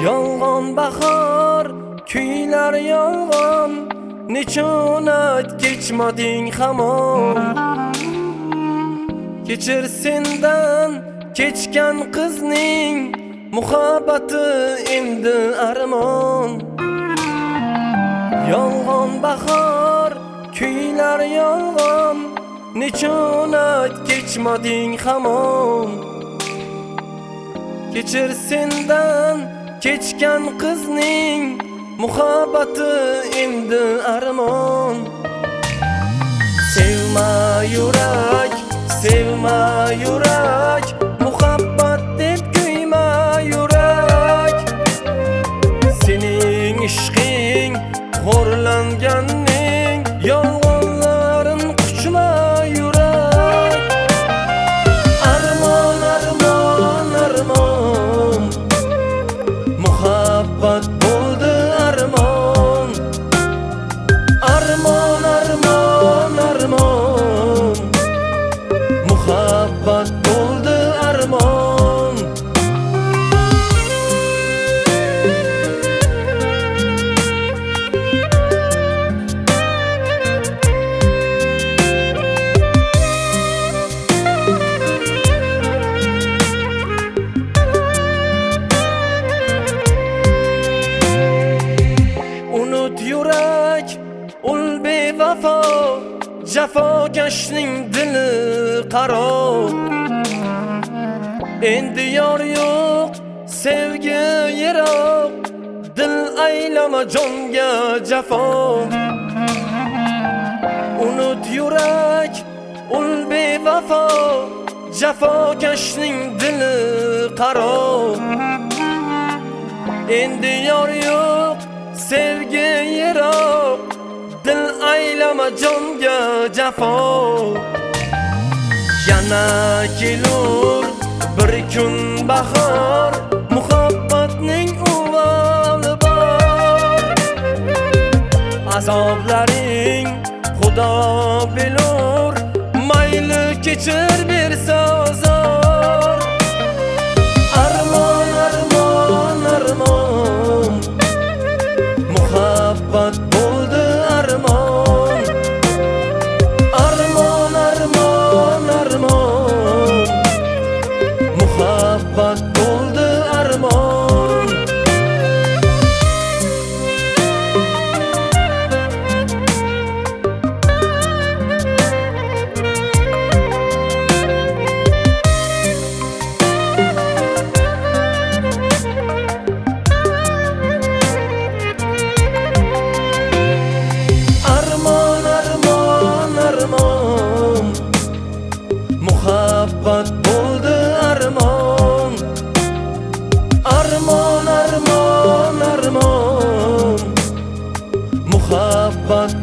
Yolg'on bahor, kuylar yolg'on, nechun ayt kechmading hamon. Kechir sendan kechgan qizning muhabbati endi armon. Yolg'on bahor, kuylar yolg'on, nechun ayt kechmading hamon. Kechir sendan kechgan qizning muhabbati endi armon. Sevma yurak, sevma yurak, muhabbat deb kuyma yurak. Sening ishqing xo'rlanganning yolg'onlarin quchma yurak. Armon, armon, armon, muhabbat bo'ldi armon. Armon, armon, armon, muhabbat bo'ldi armon. Unut yurak, ul bevafo, jafokashning dili qaro. Endi yor yo'q, sevgi yiroq, dil aylama jonga jafo. Unut yurak, ul bevafo, jafokashning dili qaro. Endi yor yo'q, sevgi yiroq, dil aylama jonga jafo. Yana kelur bir kun bahor, muhabbatning uvoli bor. Azoblaring Xudo bilur, mayli kechir bersa azor. Armon, armon, armon, muhabbat bo'ldi armon. Armon, armon, armon, muhabbat bo'ldi armon. Armon, armon, armon, muhabbat bo'ldi armon. Armon, armon, armon, muhabbat